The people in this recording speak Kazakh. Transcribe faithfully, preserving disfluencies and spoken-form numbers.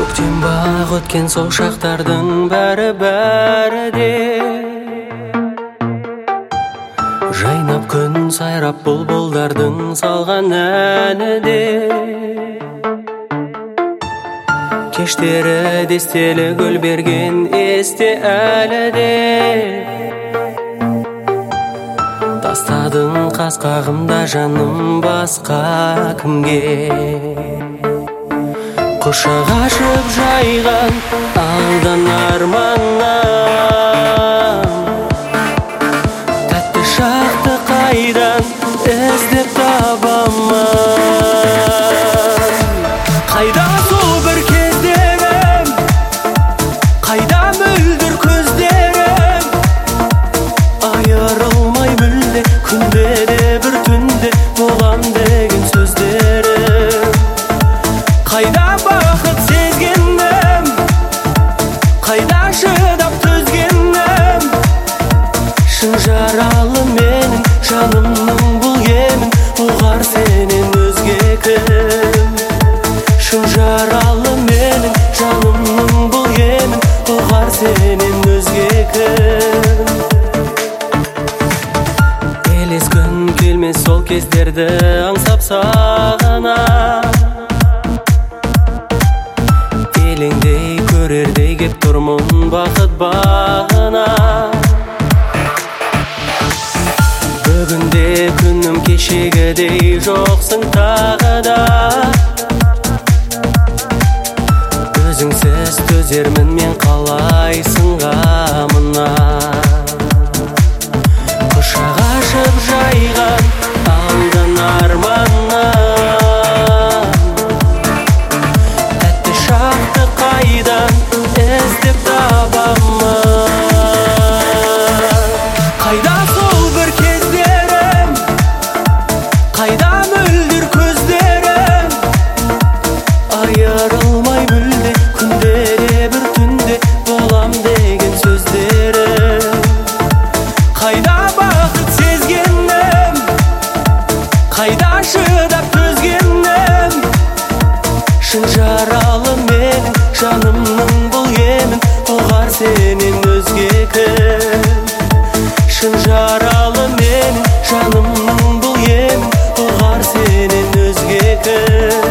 көктем бақ өткен сол шақтардың бәрі бәрі де жайнап күн сайрап бұлбұлдардың салған әні де кештері дестелі гүл берген есте әлі де тастадың қас қағымда жаным басқа кімге құшақ ашып жайған алдан арманнан тәтті шақты қайдан іздеп табамын қайда сол бір кездерім қайда мөлдір көздерім айырылмай мүлде күнде де бір түнде болам деген сөздерім қайда бақыт сезгенім қайда шыдап төзгенім шын жаралы менің жанымның бұл емін ұғар сенен өзге кім шын жаралы менің жанымның бұл емін ұғар сенен өзге кім елескін келмес сол кездерді аңсап сағынам елеңдей көрердей кеп тұрмын бақыт бағына бүгінде күнім кешегідей жоқсың тағы да өзіңсіз төзермін мен қалайсың ғамына құшақ ашып жайған алдан арманнан тәтті шақты қайдан іздеп табамын қайда сол бір кездерім қайда мөлдір көздерім айырылмай мүлде күнде де бір түнде болам деген сөздерім қайда бақыт сезгенім қайда шыдап төзгенім шын жаралы менің жанымның бұл емін ұғар сенен өзге кім шын жаралы менің жанымның бұл емін ұғар сенен өзге кім